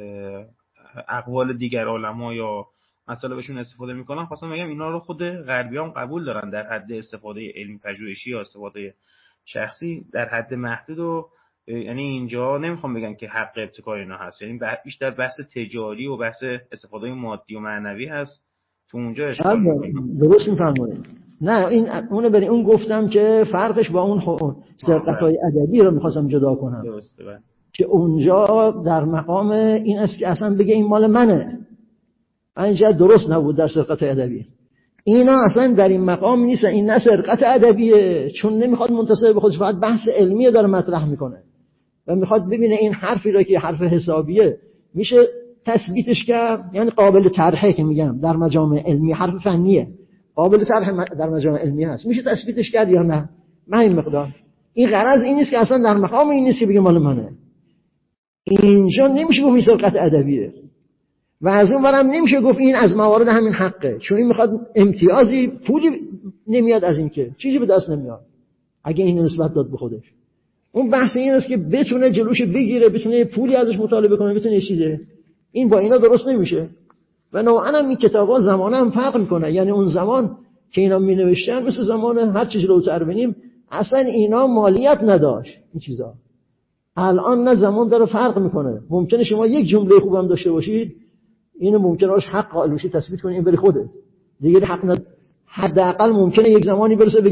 اقوال دیگر علما یا مطالبشون استفاده میکنن. خواستم بگم اینا رو خود غربیان قبول دارن در حد استفاده علمی پژوهشی یا استفاده شخصی در حد محدود، و یعنی اینجا نمیخوام بگم که حق ابتکار اینا هست، یعنی بیشتر بحث تجاری و بحث استفاده مادی و معنوی هست تو اونجا اشکال میکنه. درست میفرمایید. نه این اونو برای اون گفتم که فرقش با اون سرقت‌های ادبی رو میخواستم جدا کنم. درسته بله. که اونجا در مقام این است که اصلا بگه این مال منه، اینجا درست نبود در سرقت ادبی. اینا اصلا در این مقام نیست، این نه سرقت ادبیه، چون نمیخواد منتسب به خودش، فقط بحث علمی داره مطرح میکنه و میخواد ببینه این حرفی را که حرف حسابیه میشه تثبیتش کرد، یعنی قابل طرحه که میگم در مجامع علمی، حرف فنیه قابل طرح در مجامع علمی هست، میشه تثبیتش کرد یا نه. من این مقدار این غرض این نیست که اصلا در مقام این نیست که بگه مال منه. اینجا نمیشه گفت این سرقت ادبیه و از اون ورم نمیشه گفت این از موارد همین حقه، چون این میخواد امتیازی، پولی نمیاد از این، که چیزی به دست نمیاد اگه این نسبت داد به خودش. اون بحث این است که بتونه جلوش بگیره، بتونه پولی ازش مطالبه کنه، بتونه چیزه. این با اینا درست نمیشه. و نوعا هم این کتابا زمانه هم فرق میکنه، یعنی اون زمان که اینا می نوشتن مثل زمان هر چیزی رو تر ببینیم اصلا اینا مالیت نداشت این چیزا. الان نه زمان داره فرق میکنه. ممکنه شما یک جمله خوبم داشته باشید، اینو ممکنه راش حق قائل بشید تثبیت کنید، این بری خوده دیگه حق ند... حداقل ممکنه یک زمانی برسه بگه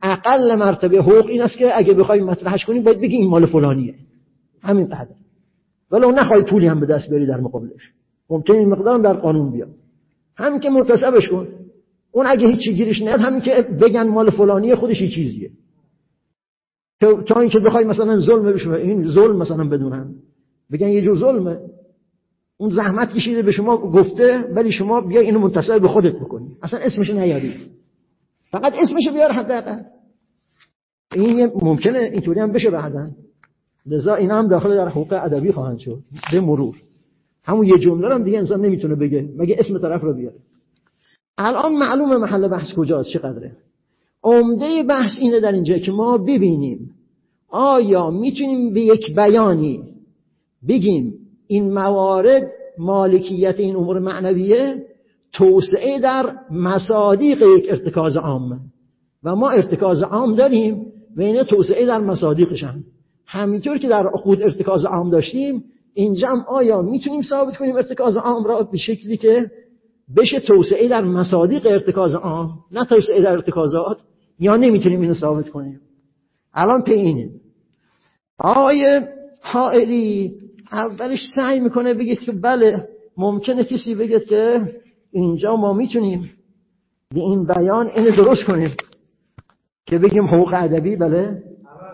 اقل مرتبه حقوق این است که اگه بخوای مطرحش کنی باید بگی این مال فلانیه، همین قدر، ولی اون نخوای پولی هم به دست بری در مقابلش، ممکنه این مقدار در قانون بیاد، همین که مرتسبش کن. اون اگه هیچی گیرش نیاد همین که بگن مال فلانیه خودش یه چیزیه، تا اینکه بخوای مثلا ظلم بشه، این ظلم مثلا بدونن بگن یه جور ظلمه، اون زحمت کشیده به شما گفته ولی شما بیا اینو منتسب به خودت بکنی، اصلا اسمش نیاری، فقط اسمش بیار حداقل. این ممکنه اینطوری هم بشه بعداً، لذا اینا هم داخل در حقوق ادبی خواهند شد به مرور. همون یه جمله هم دیگه انسان نمیتونه بگه مگه اسم طرف رو بیاره. الان معلومه محل بحث کجاست، چقدره. عمده بحث اینه در اینجا که ما ببینیم آیا میتونیم به یک بیانی بگیم این موارد مالکیت این امور معنویه توسعه در مصادیق یک ارتکاز عامه و ما ارتکاز عام داریم و اینه توسعه در مصادیقشن، همینطور که در عقود ارتکاز عام داشتیم اینجا هم آیا میتونیم ثابت کنیم ارتکاز عام را به شکلی که بشه توسعه در مصادیق ارتکاز عام نه توسعه در ارتکازات، یا نمیتونیم اینو ثابت کنیم. الان پی اینه آیه حائلی اولش سعی میکنه بگه که بله ممکنه کسی بگه که اینجا ما میتونیم به این بیان اینو درست کنیم که بگیم حقوق ادبی. بله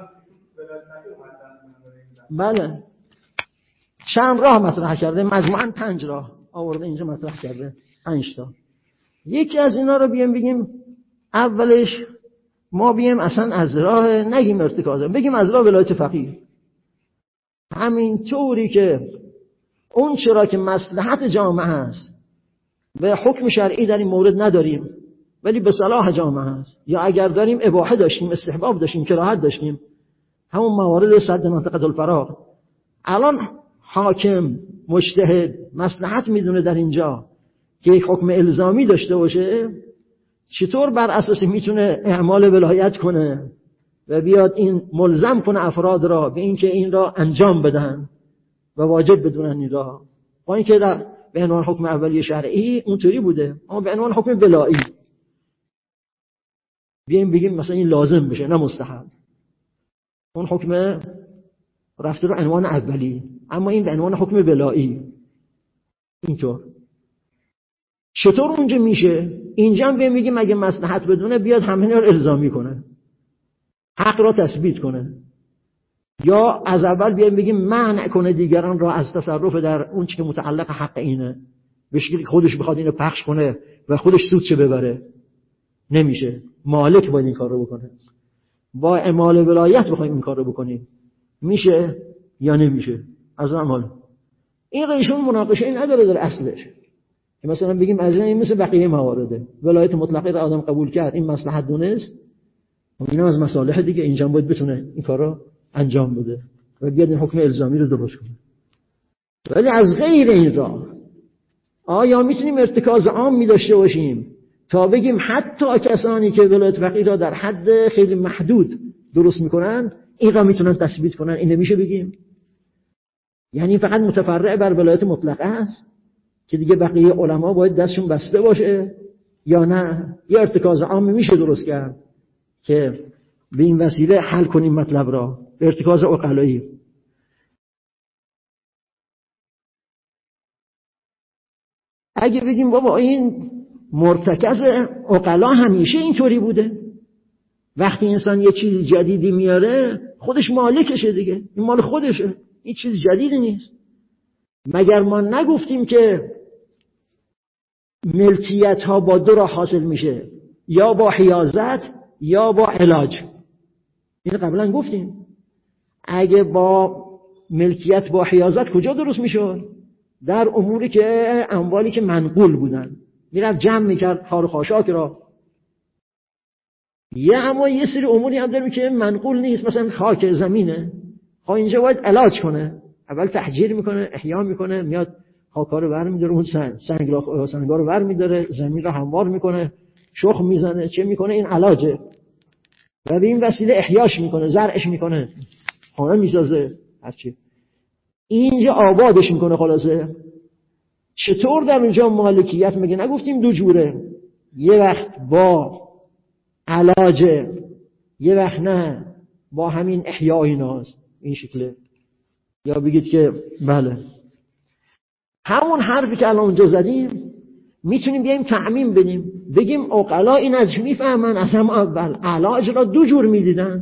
بله چند راه مطرح کرده، مجموعاً پنج راه آورده اینجا مطرح کرده، پنج تا. یکی از اینا رو بیام بگیم اولش ما بیام اصلا از راه نگیم ارتکازه، بگیم از راه ولایت فقیه، همین طوری که اون چرا که مصلحت جامعه است و حکم شرعی در این مورد نداریم ولی به صلاح جامعه است، یا اگر داریم اباحه داشتیم، استحباب داشتیم، کراهت داشتیم، همون موارد سد منطقه الفراغ. الان حاکم مجتهد مصلحت میدونه در اینجا که یک حکم الزامی داشته باشه، چطور بر اساس میتونه اعمال ولایت کنه و بیاد این ملزم کنه افراد را به این که این را انجام بدن و واجب بدونن این را، با اینکه در به عنوان حکم اولیه شرعی اونطوری بوده، اما به عنوان حکم ولایی بیایم بگیم مثلا این لازم بشه نه مستحب. اون حکم رفته رو عنوان اولی، اما این به عنوان حکم ولایی. اینطور چطور اونجا میشه؟ اینجا هم بیایم بگیم اگه مصلحت بدونه بیاد همه رو الزامی کنه، حق را تثبیت کنه، یا از اول بیایم بگیم منع کنه دیگران را از تصرف در اون چیزی که متعلق حق اینه، به شکلی خودش بخواد اینو پخش کنه و خودش سودش ببره. نمیشه، مالک باید این کار رو بکنه. با اعمال ولایت بخوایم این کار رو بکنیم میشه یا نمیشه؟ از اعمال این ایشون مناقشه این نداره در اصلش که مثلا بگیم از این مثل بقیه موارده ولایت مطلقه را آدم قبول کرد، این مصلحت دونست، اینا از مصالح دیگه اینجا باید بتونه این کارا انجام بده و بیاد این حکم الزامی رو درست کنه. ولی از غیر این راه آیا میتونیم ارتکاز عام می داشته باشیم تا بگیم حتی کسانی که ولایت فقیه را در حد خیلی محدود درست میکنن این را میتونن تثبیت کنن؟ این نمیشه بگیم. یعنی فقط متفرع بر ولایت مطلقه است که دیگه بقیه علما باید دستشون بسته باشه، یا نه یه ارتکاز عام میشه درست کرد که به این وسیله حل کنیم مطلب را، به ارتکاز عقلایی. اگه بگیم بابا این مرتکز عقلا همیشه اینطوری بوده، وقتی انسان یه چیز جدیدی میاره خودش مالکشه دیگه، این مال خودشه، این چیز جدیدی نیست. مگر ما نگفتیم که ملکیت ها با دو راه حاصل میشه، یا با حیازت یا با علاج؟ این قبلا گفتیم. اگه با ملکیت با حیازت کجا درست میشد؟ در اموری که اموالی که منقول بودن میرفت جمع میکرد خار و خاشاک را. یه اما یه سری اموری هم داریم که منقول نیست، مثلا خاک زمینه، خب اینجا باید علاج کنه، اول تحجیر میکنه، احیا میکنه، میاد خاکا رو ور میداره، اون سنگ سنگ سنگا رو ور میداره، زمین رو هموار میکنه، شخم میزنه، چه میکنه؟ این علاجه و به این وسیله احیاش میکنه، زرعش میکنه، خانه میسازه، هرچی اینجا آبادش میکنه. خلاصه چطور در اونجا مالکیت مگه نگفتیم دو جوره؟ یه وقت با علاج یه وقت نه با همین احیا ایناست این شکله، یا بگید که بله همون حرفی که الان اونجا زدیم میتونیم بیایم تعمیم بدیم، بگیم عقلا این ازش میفهمن از هم اول علاج را دو جور میدیدن.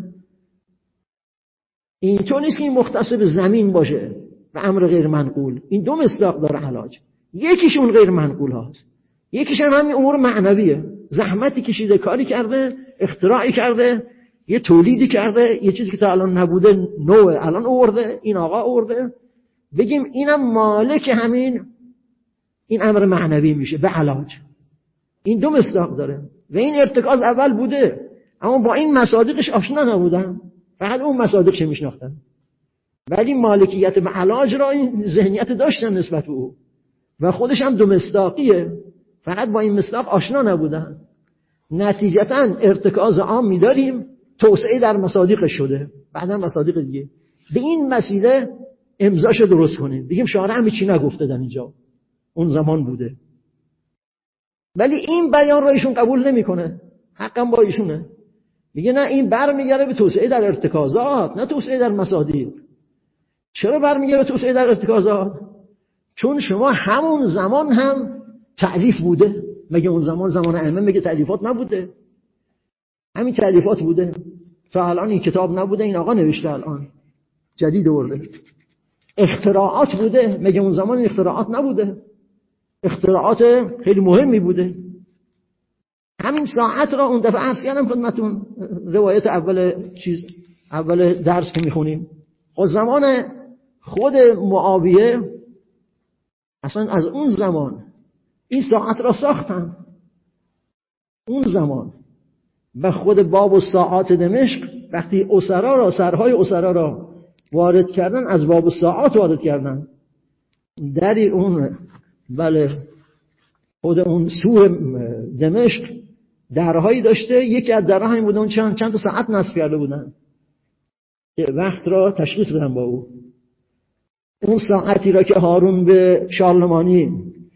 اینطور نیست که این مختص به زمین باشه و امر غیر منقول. این دو مصداق داره علاج، یکیشون غیر منقول هاست، یکیش هم همین امور معنویه. زحمتی کشیده، کاری کرده، اختراعی کرده، یه تولیدی کرده، یه چیزی که تا الان نبوده نوعه الان آورده، این آقا آورده، بگیم اینم مالک همین این امر معنوی میشه به علاج. این دو مصداق داره و این ارتکاز اول بوده، اما با این مصادیقش آشنا نبودن، فقط اون مصادیقش میشناختن، ولی مالکیت به علاج را این ذهنیت داشتن نسبت به او و خودش هم دو مصداقیه، فقط با این مصداق آشنا نبودن. نتیجتاً ارتکاز عام می‌داریم، توسعه در مصادیقش شده، بعداً مصادیق دیگه. به این مسئله امضاشو درست کنیم، بگیم شارع هم چی نگفته در اینجا، اون زمان بوده. ولی این بیان را ایشون قبول نمی‌کنه، حقاً با ایشونه. میگه نه این برمیگره به توسعه در ارتکازات، نه توسعه در مصادیق. چرا برمیگره به توسعه در ارتکازات؟ چون شما همون زمان هم تألیف بوده. مگه اون زمان زمان ائمه مگه تألیفات نبوده؟ همین تألیفات بوده. تا الان این کتاب نبوده، این آقا نوشته الان جدید آورده. اختراعات بوده، مگه اون زمان این اختراعات نبوده؟ اختراعات خیلی مهمی بوده. همین ساعت را اون دفعه عرض کردم خدمتتون، روایت اول چیز اول درس که میخونیم، خود زمان خود معاویه اصلا از اون زمان این ساعت را ساختن. اون زمان و خود باب الساعات دمشق وقتی اسرا را سرهای اسرا را وارد کردن، از باب الساعات وارد کردن. دری اون بله خود اون سور دمشق درهایی داشته، یکی از درها همین بوده، اون چند چند تا ساعت نصب کرده بودن که وقت را تشخیص بدن با او. اون ساعتی را که هارون به شارلمانی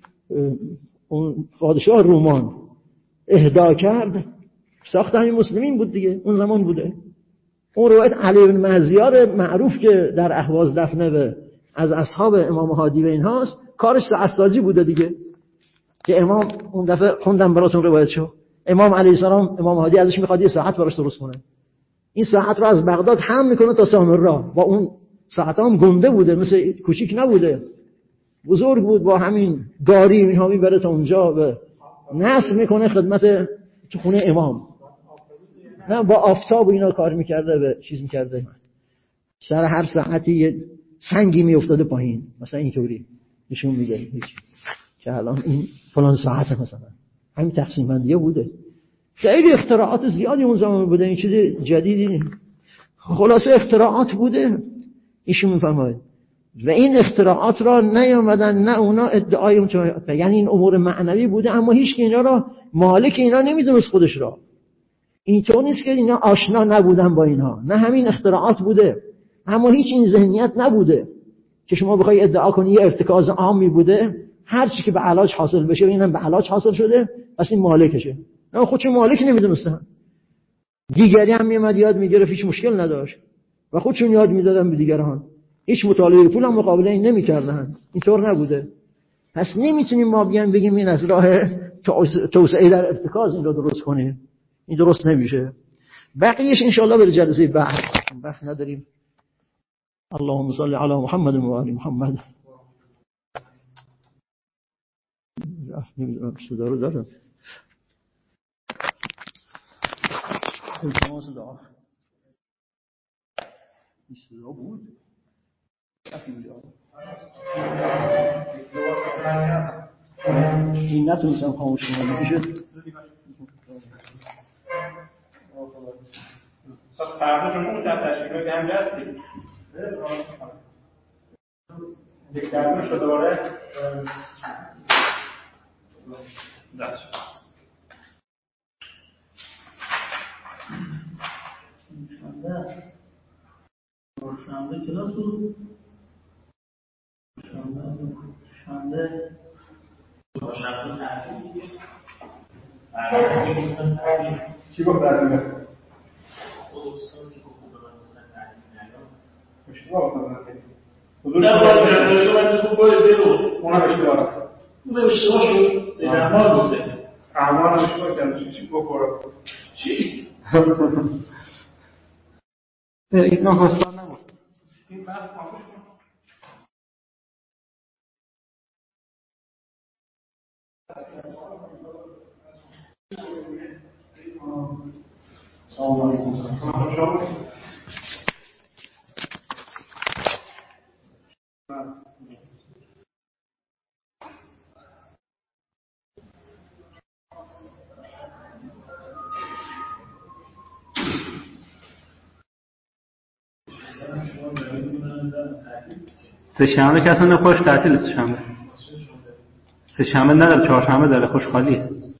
اون پادشاه رومان اهدا کرد، ساخت همین مسلمین بود دیگه، اون زمان بوده. اون روایت علی بن مهزیار معروف که در اهواز دفنه و از اصحاب امام هادی و اینهاست، کارش ساعت سازی بوده دیگه، که امام اون دفعه خوندم براتون روایت شو، امام علیه السلام امام هادی ازش میخواد یه ساعت براش درست کنه. این ساعت رو از بغداد هم میکنه تا سامرا، با اون ساعت هم گنده بوده، مثل کوچیک نبوده، بزرگ بود، با همین گاری اینها میبره تا اونجا و نصب میکنه خدمت تو خونه امام. نه با آفتاب و اینا کار میکرده و چیز میکرده، سر هر ساعتی یه سنگی میافتاده پایین، مثلا اینطوری نشون میده هیچ که الان این فلان ساعت مثلا. همین تقسیم بندی بوده. خیلی اختراعات زیادی اون زمان بوده، این چیز جدیدی نیست. خلاصه اختراعات بوده، ایشون میفرماید. و این اختراعات را نیامدن، نه اونا ادعای اون، یعنی این امور معنوی بوده، اما هیچ که اینا را مالک اینا نمیدونست خودش را. اینطور نیست که اینا آشنا نبودن با اینها، نه همین اختراعات بوده، اما هیچ این ذهنیت نبوده که شما بخوای ادعا کنی یه ارتکاز عامی بوده، هر چی که به علاج حاصل بشه اینم به علاج حاصل شده، پس این مالکشه. نه خودش مالک نمیدونستن. دیگری هم میومد یاد میگرفت، هیچ مشکل نداشت و خودشون یاد میدادن به دیگران، هیچ مطالبه پول هم مقابله این نمیکردن. اینطور نبوده. پس نمیتونیم ما بیان بگیم این از راه توسعه در ارتکاز این رو درست کنیم، این درست نمیشه. بقیهش انشاءالله به جلسه بعد، وقت نداریم. اللهم صل علی محمد و آل محمد. نمیدونم صدا رو دارم. التماس دعا. این صدا بود. این نتونستم خاموش کنم. میشه فردا شما تشریف به همجا هستی. یک درمون شده داره دست شنده شنده کلاس بود شنده شنده شنده تحصیل دیگه چی گفت درمونه؟ استادی که خوب به من گفتن تعلیم نیام اشتباه افتادن حضور نه باید جزایی رو باید خوب باید برو اونم اشتباه اونم اشتباه شد سید احمال گفته احمال هم اشتباه کرده چی بخوره چی؟ این نه حسان نمون این بحث خاموش کن سلام علیکم. سه شنبه که اصلا خوش تعطیل سه شنبه سه شنبه نداره چهارشنبه داره خوشحالیه